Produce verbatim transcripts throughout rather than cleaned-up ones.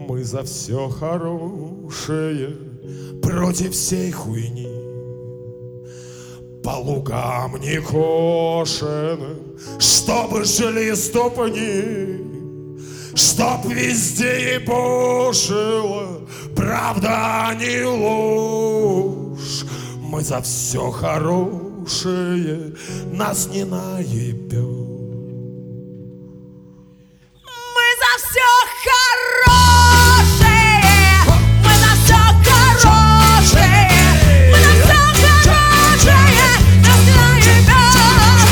Мы за все хорошее против всей хуйни. По лугам не кошеным, чтобы жили ступни, чтоб везде ебошило правда, а не ложь. Мы за все хорошее, нас не наебет. Мы за все хорошее, мы за все хорошее, мы за все хорошее, нас не наебет.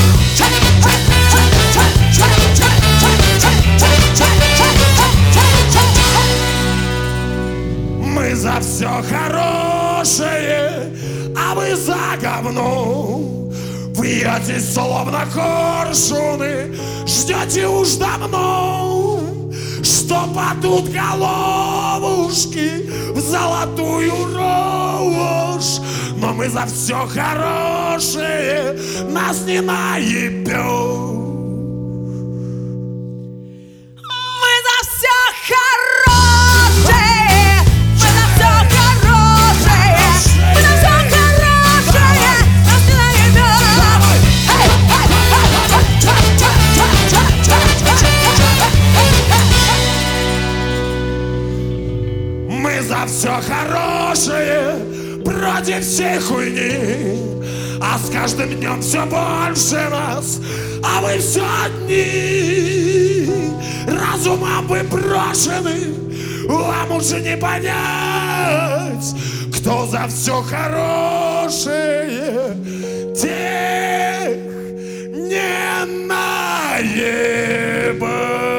Мы за все хорошее, а вы за говно. Вьетесь словно коршуны, ждете уж давно, что падут головушки в золотую рожь. Но мы за все хорошее, нас не наебет. Мы за все хорошее против всей хуйни, а с каждым днем все больше нас, а вы все одни. Разумом вы брошены, вам уже не понять, кто за все хорошее тех не наебать.